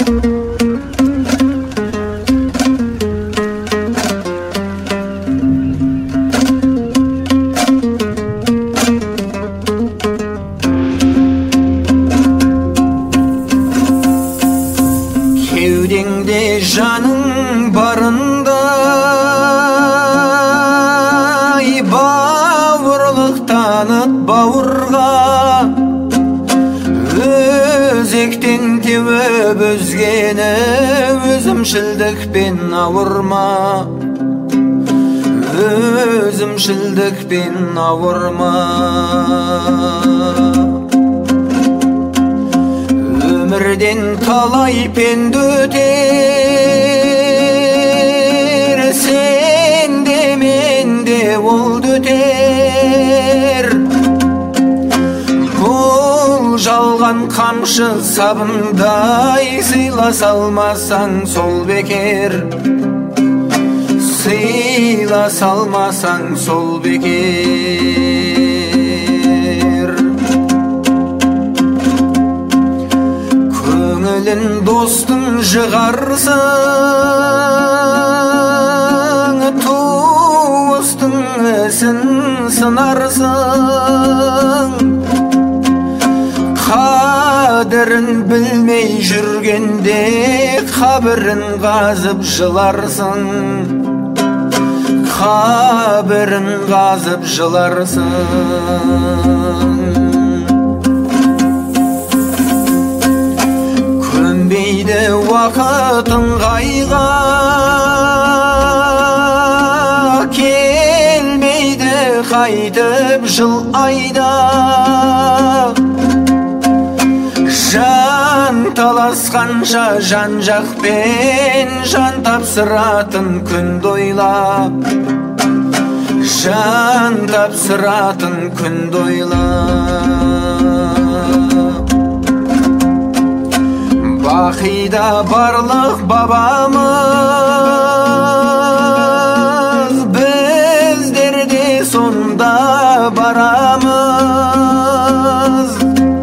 Kevdеңде жаның барындай бауырлық таныт бауырға, өзектен теуіп өзгені өзімшілдікпен ауырма, өзімшілдікпен ауырма. Өмірден талай пенде өтер, сен де мен де ол өтер. Бұл жалған қамшы сабындай, сыйласа алмасаң сол бекер, сыйласа алмасаң сол бекер. Көңілін достың жығарсың, туыстың ісін сынарсың. Қадірін білмей жүргенде қабірін қазып жыларсың, қабірін қазып жыларсың. Көнбейді уақытың қайға, келмейді қайтып жыл айда. Жан таласқанша жан жақпен жан тапсыратын күнді ойла, жан тапсыратын күнді ойла. Бақида барлық бабамыз, біздер де сонда барамыз.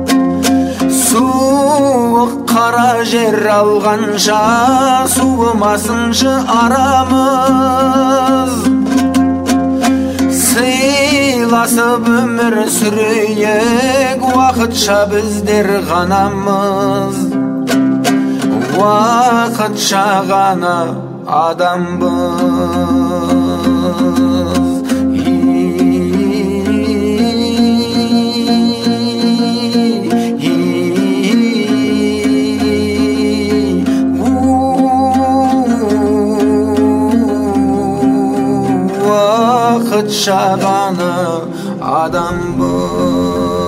Суық қара жер алғанша суымасыншы арамыз. Сыйласып өмір сүрейік, уақытша біздер ғанамыз, уақытша ғана адамбыз. Уақытша ғана адамбыз.